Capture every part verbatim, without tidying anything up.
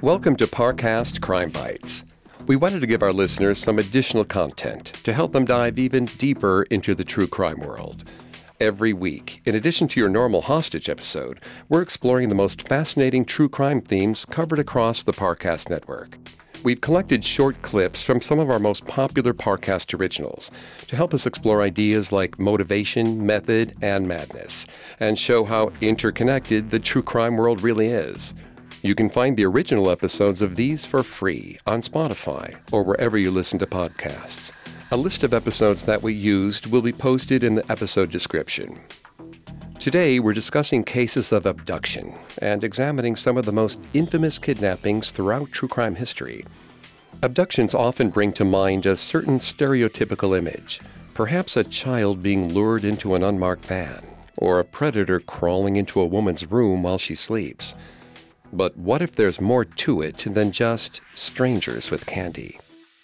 Welcome to Parcast Crime Bites. We wanted to give our listeners some additional content to help them dive even deeper into the true crime world. Every week, in addition to your normal hostage episode, we're exploring the most fascinating true crime themes covered across the Parcast network. We've collected short clips from some of our most popular Parcast originals to help us explore ideas like motivation, method, and madness, and show how interconnected the true crime world really is. You can find the original episodes of these for free on Spotify or wherever you listen to podcasts. A list of episodes that we used will be posted in the episode description. Today, we're discussing cases of abduction and examining some of the most infamous kidnappings throughout true crime history. Abductions often bring to mind a certain stereotypical image, perhaps a child being lured into an unmarked van, or a predator crawling into a woman's room while she sleeps. But what if there's more to it than just strangers with candy?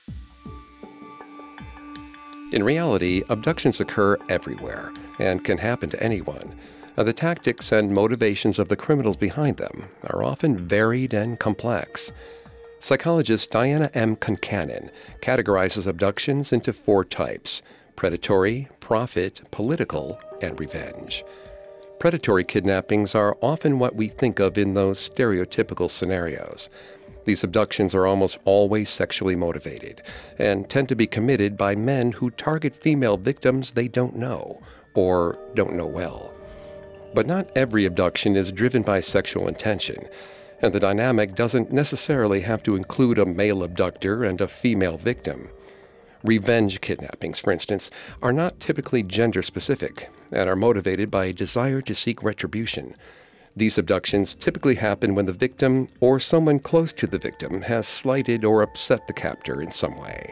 In reality, abductions occur everywhere and can happen to anyone. Now, the tactics and motivations of the criminals behind them are often varied and complex. Psychologist Diana M. Concannon categorizes abductions into four types: predatory, profit, political, and revenge. Predatory kidnappings are often what we think of in those stereotypical scenarios. These abductions are almost always sexually motivated and tend to be committed by men who target female victims they don't know or don't know well. But not every abduction is driven by sexual intention, and the dynamic doesn't necessarily have to include a male abductor and a female victim. Revenge kidnappings, for instance, are not typically gender-specific and are motivated by a desire to seek retribution. These abductions typically happen when the victim or someone close to the victim has slighted or upset the captor in some way.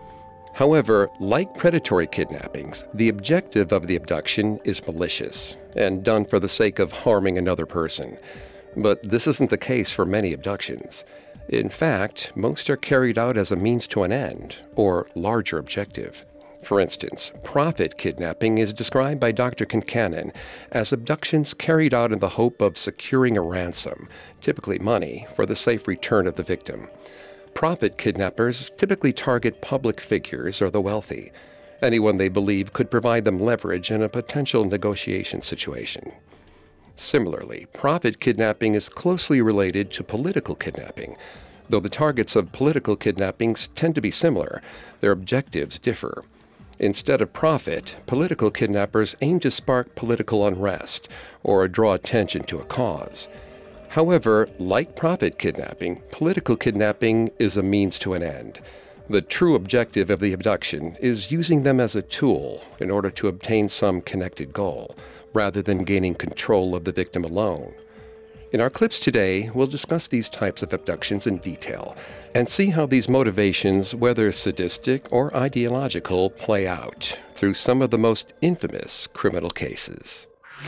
However, like predatory kidnappings, the objective of the abduction is malicious and done for the sake of harming another person. But this isn't the case for many abductions. In fact, most are carried out as a means to an end or larger objective. For instance, profit kidnapping is described by Doctor Concannon as abductions carried out in the hope of securing a ransom, typically money, for the safe return of the victim. Profit kidnappers typically target public figures or the wealthy, anyone they believe could provide them leverage in a potential negotiation situation. Similarly, profit kidnapping is closely related to political kidnapping. Though the targets of political kidnappings tend to be similar, their objectives differ. Instead of profit, political kidnappers aim to spark political unrest or draw attention to a cause. However, like profit kidnapping, political kidnapping is a means to an end. The true objective of the abduction is using them as a tool in order to obtain some connected goal, rather than gaining control of the victim alone. In our clips today, we'll discuss these types of abductions in detail and see how these motivations, whether sadistic or ideological, play out through some of the most infamous criminal cases.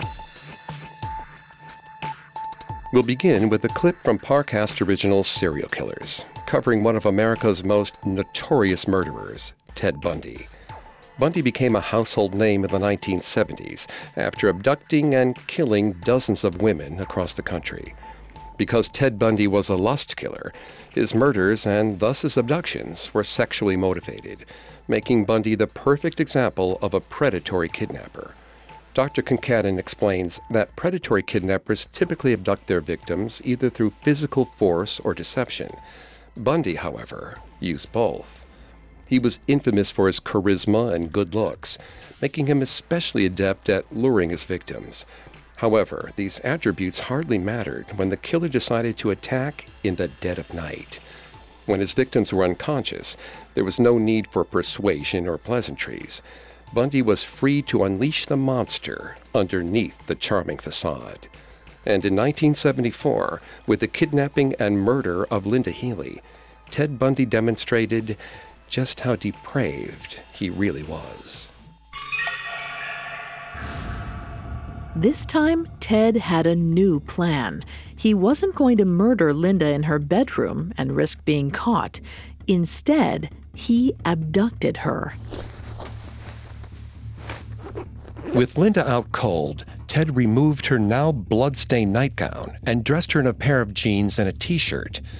We'll begin with a clip from Parcast Originals Serial Killers, covering one of America's most notorious murderers, Ted Bundy. Bundy became a household name in the nineteen seventies after abducting and killing dozens of women across the country. Because Ted Bundy was a lust killer, his murders and thus his abductions were sexually motivated, making Bundy the perfect example of a predatory kidnapper. Doctor Concannon explains that predatory kidnappers typically abduct their victims either through physical force or deception. Bundy, however, used both. He was infamous for his charisma and good looks, making him especially adept at luring his victims. However, these attributes hardly mattered when the killer decided to attack in the dead of night. When his victims were unconscious, there was no need for persuasion or pleasantries. Bundy was free to unleash the monster underneath the charming facade. And in nineteen seventy-four, with the kidnapping and murder of Linda Healy, Ted Bundy demonstrated just how depraved he really was. This time, Ted had a new plan. He wasn't going to murder Linda in her bedroom and risk being caught. Instead, he abducted her. With Linda out cold, Ted removed her now blood-stained nightgown and dressed her in a pair of jeans and a t-shirt.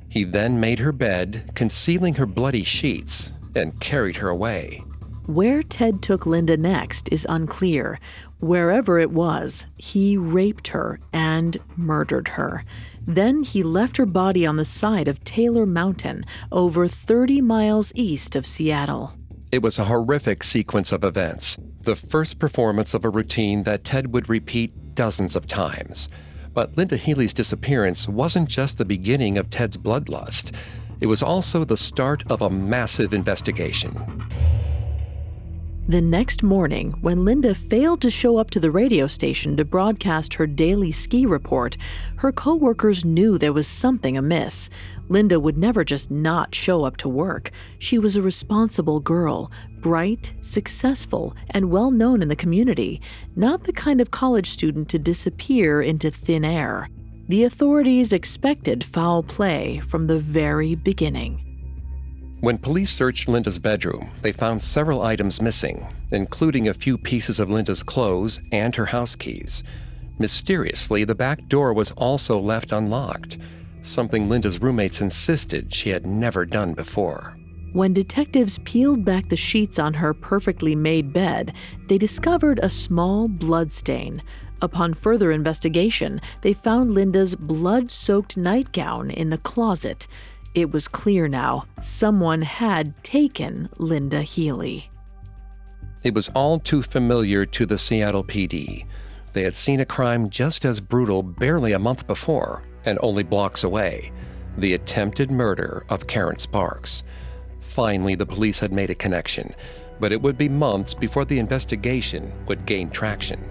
He then made her bed, concealing her bloody sheets, and carried her away. Where Ted took Linda next is unclear. Wherever it was, he raped her and murdered her. Then he left her body on the side of Taylor Mountain, over thirty miles east of Seattle. It was a horrific sequence of events, the first performance of a routine that Ted would repeat dozens of times. But Linda Healy's disappearance wasn't just the beginning of Ted's bloodlust. It was also the start of a massive investigation. The next morning, when Linda failed to show up to the radio station to broadcast her daily ski report, her coworkers knew there was something amiss. Linda would never just not show up to work. She was a responsible girl, bright, successful, and well-known in the community, not the kind of college student to disappear into thin air. The authorities expected foul play from the very beginning. When police searched Linda's bedroom, they found several items missing, including a few pieces of Linda's clothes and her house keys. Mysteriously, the back door was also left unlocked, something Linda's roommates insisted she had never done before. When detectives peeled back the sheets on her perfectly made bed, they discovered a small blood stain. Upon further investigation, they found Linda's blood-soaked nightgown in the closet. It was clear now, someone had taken Linda Healy. It was all too familiar to the Seattle P D. They had seen a crime just as brutal barely a month before, and only blocks away: the attempted murder of Karen Sparks. Finally, the police had made a connection, but it would be months before the investigation would gain traction.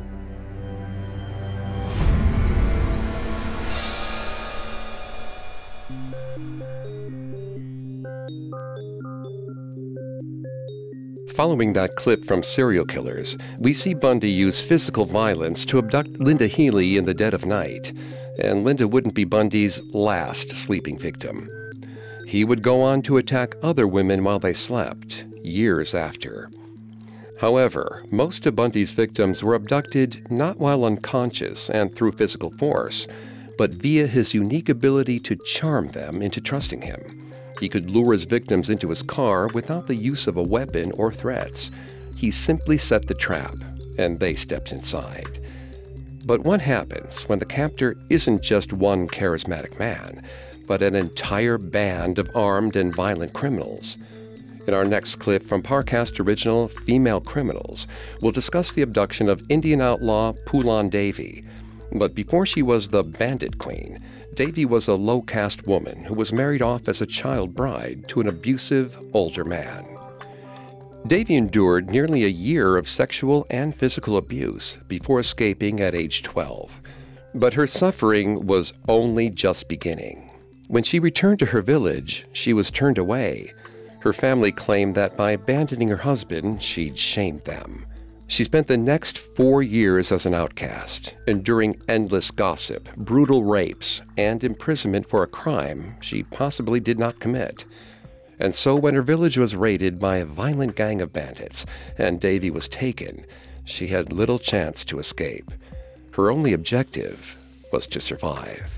Following that clip from Serial Killers, we see Bundy use physical violence to abduct Linda Healy in the dead of night, and Linda wouldn't be Bundy's last sleeping victim. He would go on to attack other women while they slept, years after. However, most of Bundy's victims were abducted not while unconscious and through physical force, but via his unique ability to charm them into trusting him. He could lure his victims into his car without the use of a weapon or threats. He simply set the trap, and they stepped inside. But what happens when the captor isn't just one charismatic man, but an entire band of armed and violent criminals? In our next clip from Parcast original Female Criminals, we'll discuss the abduction of Indian outlaw Phoolan Devi. But before she was the Bandit Queen, Devi was a low-caste woman who was married off as a child bride to an abusive, older man. Devi endured nearly a year of sexual and physical abuse before escaping at age twelve. But her suffering was only just beginning. When she returned to her village, she was turned away. Her family claimed that by abandoning her husband, she'd shamed them. She spent the next four years as an outcast, enduring endless gossip, brutal rapes, and imprisonment for a crime she possibly did not commit. And so when her village was raided by a violent gang of bandits and Devi was taken, she had little chance to escape. Her only objective was to survive.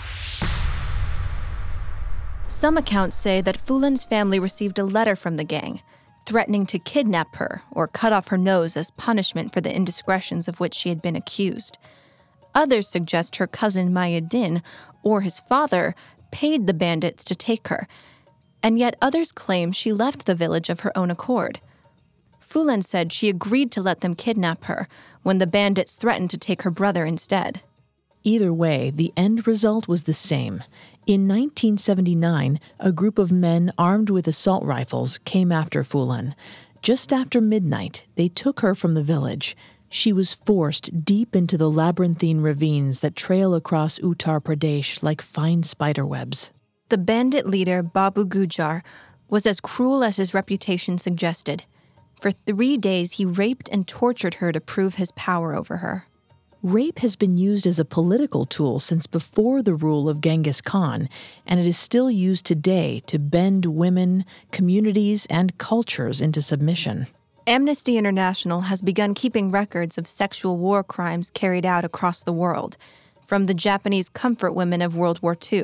Some accounts say that Phoolan's family received a letter from the gang, threatening to kidnap her or cut off her nose as punishment for the indiscretions of which she had been accused. Others suggest her cousin Maya Din, or his father, paid the bandits to take her, and yet others claim she left the village of her own accord. Phoolan said she agreed to let them kidnap her when the bandits threatened to take her brother instead. Either way, the end result was the same. In nineteen seventy-nine, a group of men armed with assault rifles came after Phoolan. Just after midnight, they took her from the village. She was forced deep into the labyrinthine ravines that trail across Uttar Pradesh like fine spiderwebs. The bandit leader, Babu Gujar, was as cruel as his reputation suggested. For three days, he raped and tortured her to prove his power over her. Rape has been used as a political tool since before the rule of Genghis Khan, and it is still used today to bend women, communities, and cultures into submission. Amnesty International has begun keeping records of sexual war crimes carried out across the world, from the Japanese comfort women of World War Two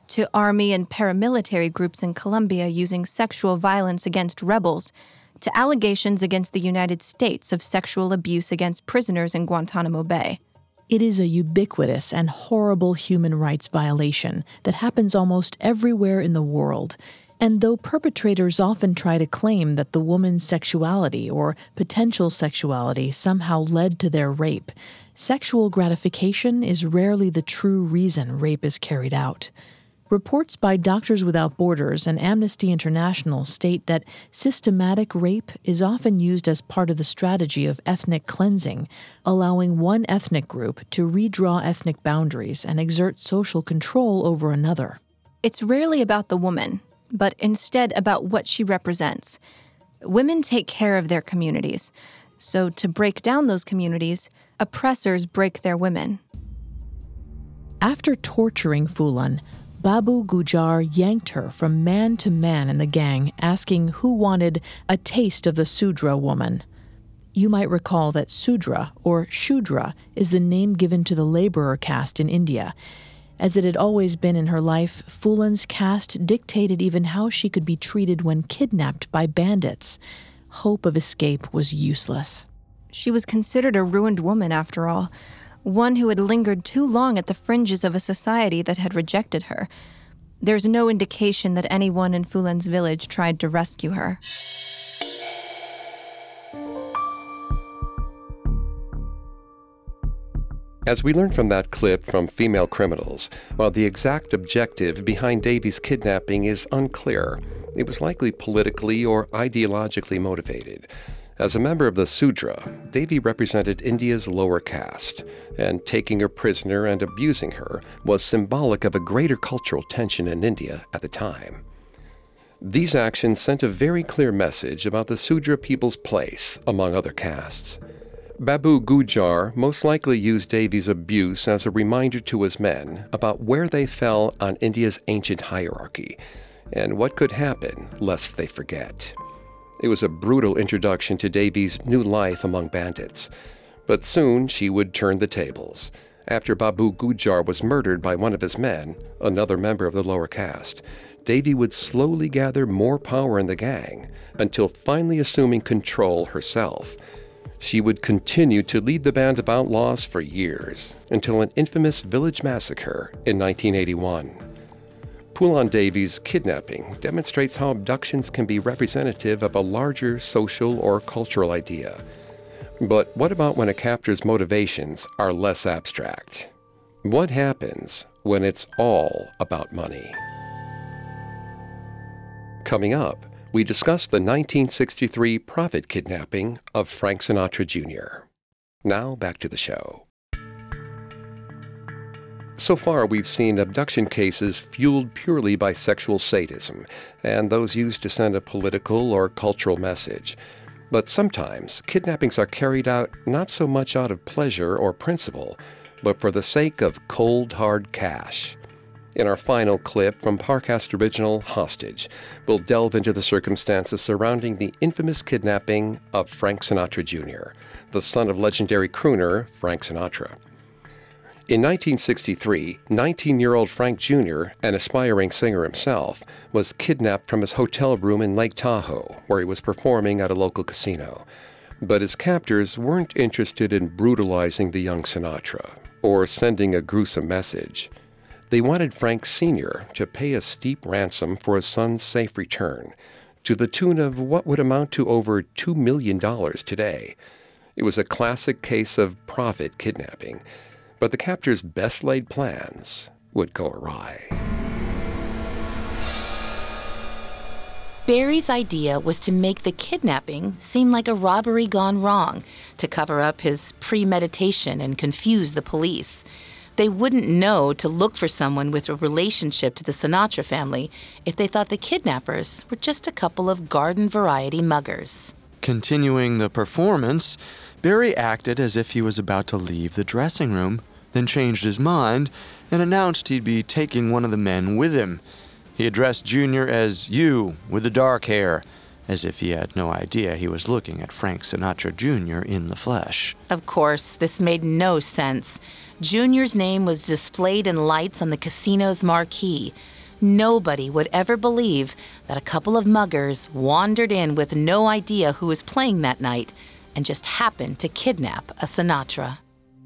to army and paramilitary groups in Colombia using sexual violence against rebels, to allegations against the United States of sexual abuse against prisoners in Guantanamo Bay. It is a ubiquitous and horrible human rights violation that happens almost everywhere in the world. And though perpetrators often try to claim that the woman's sexuality or potential sexuality somehow led to their rape, sexual gratification is rarely the true reason rape is carried out. Reports by Doctors Without Borders and Amnesty International state that systematic rape is often used as part of the strategy of ethnic cleansing, allowing one ethnic group to redraw ethnic boundaries and exert social control over another. It's rarely about the woman, but instead about what she represents. Women take care of their communities, so to break down those communities, oppressors break their women. After torturing Phulan, Babu Gujar yanked her from man to man in the gang, asking who wanted a taste of the Sudra woman. You might recall that Sudra, or Shudra, is the name given to the laborer caste in India. As it had always been in her life, Phulan's caste dictated even how she could be treated when kidnapped by bandits. Hope of escape was useless. She was considered a ruined woman, after all, one who had lingered too long at the fringes of a society that had rejected her. There's no indication that anyone in Phulan's village tried to rescue her. As we learned from that clip from Female Criminals, while the exact objective behind Devi's kidnapping is unclear, it was likely politically or ideologically motivated. As a member of the Sudra, Devi represented India's lower caste, and taking her prisoner and abusing her was symbolic of a greater cultural tension in India at the time. These actions sent a very clear message about the Sudra people's place among other castes. Babu Gujar most likely used Devi's abuse as a reminder to his men about where they fell on India's ancient hierarchy, and what could happen lest they forget. It was a brutal introduction to Devi's new life among bandits. But soon she would turn the tables. After Babu Gujar was murdered by one of his men, another member of the lower caste, Devi would slowly gather more power in the gang, until finally assuming control herself. She would continue to lead the band of outlaws for years, until an infamous village massacre in nineteen eighty-one. Phulan Devi's kidnapping demonstrates how abductions can be representative of a larger social or cultural idea. But what about when a captor's motivations are less abstract? What happens when it's all about money? Coming up, we discuss the nineteen sixty-three profit kidnapping of Frank Sinatra Junior Now back to the show. So far, we've seen abduction cases fueled purely by sexual sadism, and those used to send a political or cultural message. But sometimes, kidnappings are carried out not so much out of pleasure or principle, but for the sake of cold, hard cash. In our final clip from Parcast Original Hostage, we'll delve into the circumstances surrounding the infamous kidnapping of Frank Sinatra Junior, the son of legendary crooner Frank Sinatra. In nineteen sixty-three, nineteen-year-old Frank Junior, an aspiring singer himself, was kidnapped from his hotel room in Lake Tahoe, where he was performing at a local casino. But his captors weren't interested in brutalizing the young Sinatra or sending a gruesome message. They wanted Frank Senior to pay a steep ransom for his son's safe return, to the tune of what would amount to over two million dollars today. It was a classic case of profit kidnapping. But the captor's best-laid plans would go awry. Barry's idea was to make the kidnapping seem like a robbery gone wrong, to cover up his premeditation and confuse the police. They wouldn't know to look for someone with a relationship to the Sinatra family if they thought the kidnappers were just a couple of garden-variety muggers. Continuing the performance, Barry acted as if he was about to leave the dressing room, then changed his mind and announced he'd be taking one of the men with him. He addressed Junior as you, with the dark hair, as if he had no idea he was looking at Frank Sinatra Junior in the flesh. Of course, this made no sense. Junior's name was displayed in lights on the casino's marquee. Nobody would ever believe that a couple of muggers wandered in with no idea who was playing that night and just happened to kidnap a Sinatra.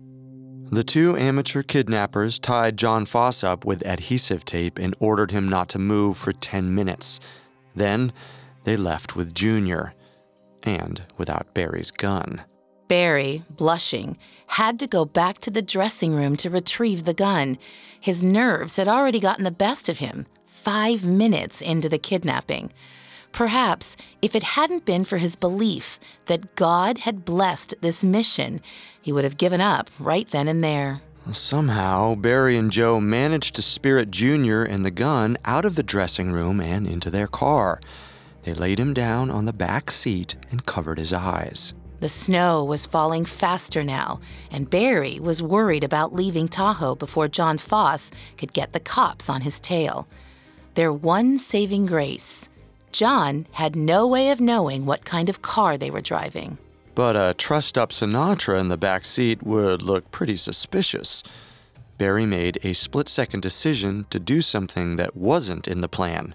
The two amateur kidnappers tied John Foss up with adhesive tape and ordered him not to move for ten minutes. Then they left with Junior, and without Barry's gun. Barry, blushing, had to go back to the dressing room to retrieve the gun. His nerves had already gotten the best of him, five minutes into the kidnapping. Perhaps if it hadn't been for his belief that God had blessed this mission, he would have given up right then and there. Somehow, Barry and Joe managed to spirit Junior and the gun out of the dressing room and into their car. They laid him down on the back seat and covered his eyes. The snow was falling faster now, and Barry was worried about leaving Tahoe before John Foss could get the cops on his tail. Their one saving grace: John had no way of knowing what kind of car they were driving. But a trussed-up Sinatra in the back seat would look pretty suspicious. Barry made a split-second decision to do something that wasn't in the plan.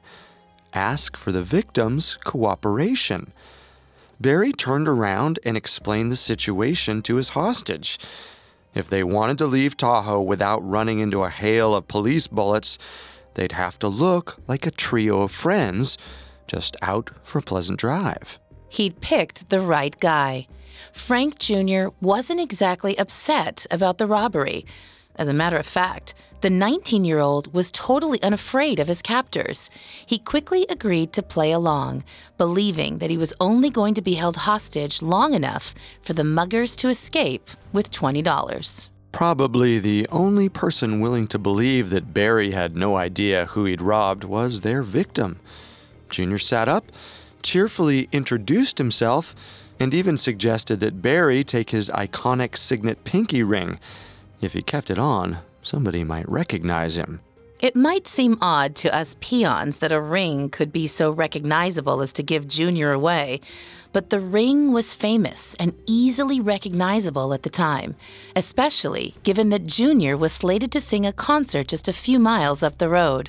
Ask for the victim's cooperation. Barry turned around and explained the situation to his hostage. If they wanted to leave Tahoe without running into a hail of police bullets, they'd have to look like a trio of friends just out for a pleasant drive. He'd picked the right guy. Frank Junior wasn't exactly upset about the robbery. As a matter of fact, the nineteen-year-old was totally unafraid of his captors. He quickly agreed to play along, believing that he was only going to be held hostage long enough for the muggers to escape with twenty dollars. Probably the only person willing to believe that Barry had no idea who he'd robbed was their victim. Junior sat up, cheerfully introduced himself, and even suggested that Barry take his iconic signet pinky ring. If he kept it on, somebody might recognize him. It might seem odd to us peons that a ring could be so recognizable as to give Junior away, but the ring was famous and easily recognizable at the time, especially given that Junior was slated to sing a concert just a few miles up the road.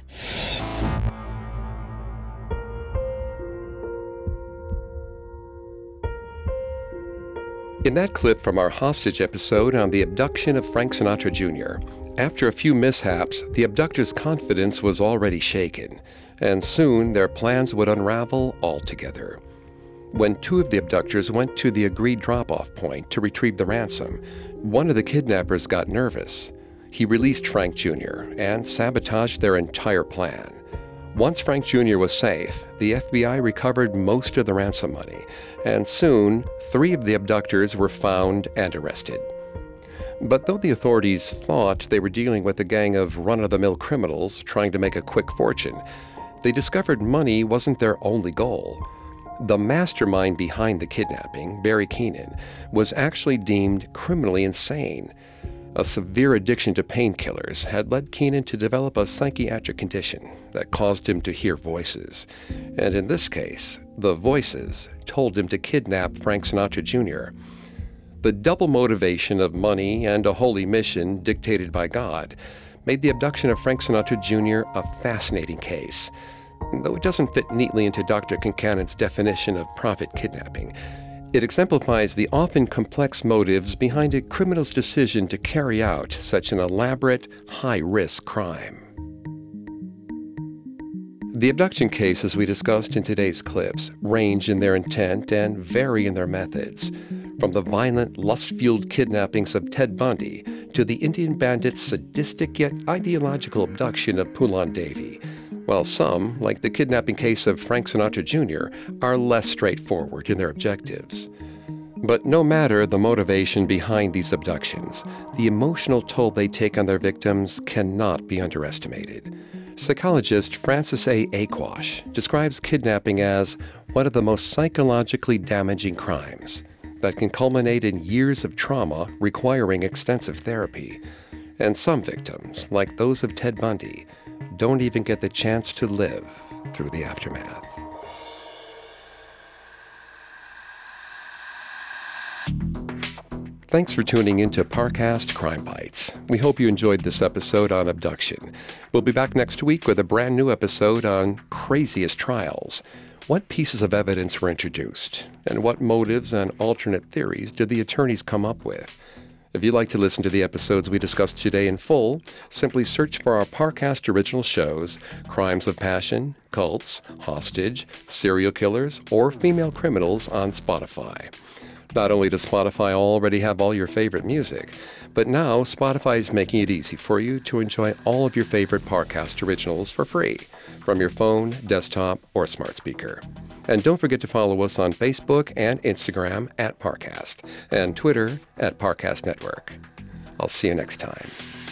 In that clip from our hostage episode on the abduction of Frank Sinatra Junior, after a few mishaps, the abductors' confidence was already shaken, and soon their plans would unravel altogether. When two of the abductors went to the agreed drop-off point to retrieve the ransom, one of the kidnappers got nervous. He released Frank Junior and sabotaged their entire plan. Once Frank Junior was safe, the F B I recovered most of the ransom money, and soon, three of the abductors were found and arrested. But though the authorities thought they were dealing with a gang of run-of-the-mill criminals trying to make a quick fortune, they discovered money wasn't their only goal. The mastermind behind the kidnapping, Barry Keenan, was actually deemed criminally insane. A severe addiction to painkillers had led Keenan to develop a psychiatric condition that caused him to hear voices. And in this case, the voices told him to kidnap Frank Sinatra Junior The double motivation of money and a holy mission dictated by God made the abduction of Frank Sinatra Junior a fascinating case. Though it doesn't fit neatly into Doctor Concanon's definition of profit kidnapping, it exemplifies the often complex motives behind a criminal's decision to carry out such an elaborate, high-risk crime. The abduction cases we discussed in today's clips range in their intent and vary in their methods, from the violent, lust-fueled kidnappings of Ted Bundy to the Indian bandit's sadistic yet ideological abduction of Phoolan Devi, while some, like the kidnapping case of Frank Sinatra Junior, are less straightforward in their objectives. But no matter the motivation behind these abductions, the emotional toll they take on their victims cannot be underestimated. Psychologist Francis A. Aquash describes kidnapping as one of the most psychologically damaging crimes that can culminate in years of trauma requiring extensive therapy. And some victims, like those of Ted Bundy, don't even get the chance to live through the aftermath. Thanks for tuning in to Parcast Crime Bites. We hope you enjoyed this episode on abduction. We'll be back next week with a brand new episode on craziest trials. What pieces of evidence were introduced? And what motives and alternate theories did the attorneys come up with? If you'd like to listen to the episodes we discussed today in full, simply search for our Parcast original shows, Crimes of Passion, Cults, Hostage, Serial Killers, or Female Criminals on Spotify. Not only does Spotify already have all your favorite music, but now Spotify is making it easy for you to enjoy all of your favorite Parcast originals for free from your phone, desktop, or smart speaker. And don't forget to follow us on Facebook and Instagram at Parcast and Twitter at Parcast Network. I'll see you next time.